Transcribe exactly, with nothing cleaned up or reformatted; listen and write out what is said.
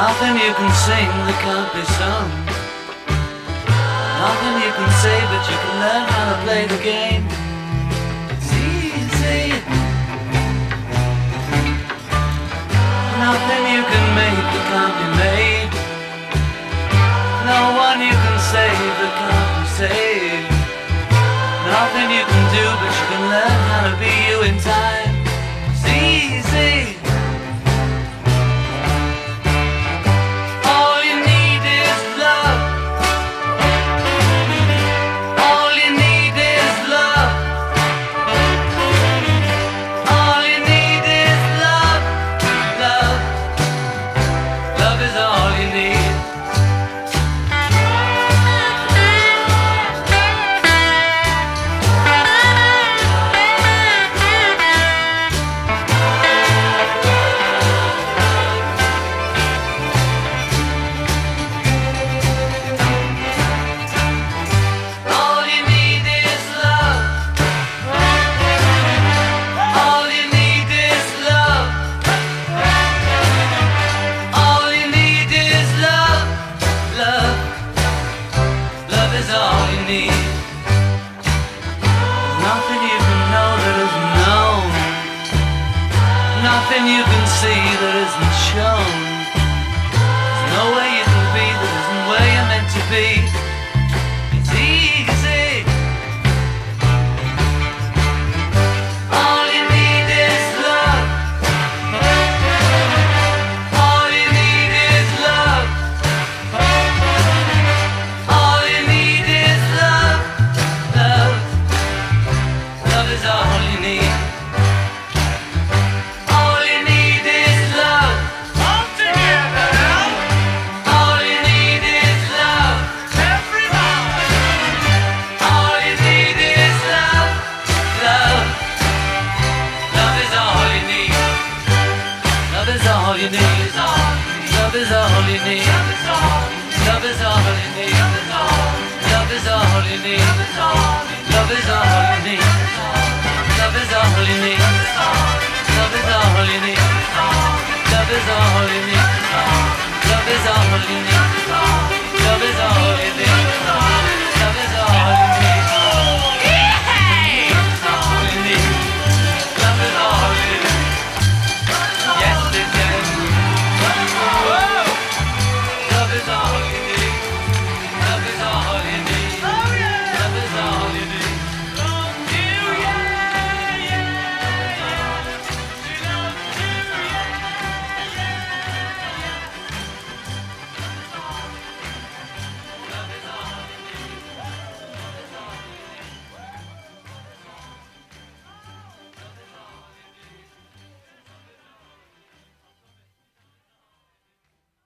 Nothing you can sing that can't be sung. Nothing you can say, but you can learn how to play the game. It's easy. Nothing you can make that can't be made. No one you can save that can't be saved. Nothing you can do, but you can learn how to be you in time. It's easy. Nothing you can see that isn't shown. There's no way you can be that isn't where you're meant to be. It's easy. All you need is love. All you need is love. All you need is love. Love. Love is all you need. All you need. Love is all you need. Love is all you need. Love is all you need. Love is all you need. Love is all you need. Love is all you need. Love is all you need. Love is all you need.